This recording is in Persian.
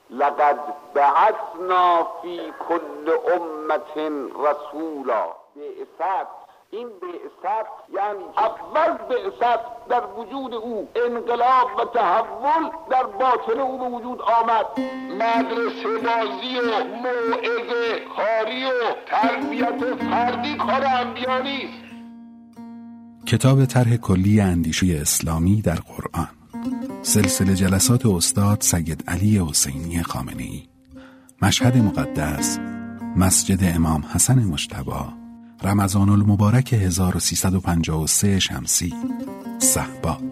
لقد بعثنا فی کل امت رسولا. بعثت، این بعثت یعنی اول بعثت در وجود او، انقلاب و تحول در باطن او به وجود آمد. مدرسه بازی و موعظه کاری و تربیت فردی کار انبیا نیست. کتاب طرح کلی اندیشه اسلامی در قرآن، سلسله جلسات استاد سید علی حسینی خامنه‌ای، مشهد مقدس، مسجد امام حسن مجتبی، رمضان المبارک 1353 شمسی، صحبا.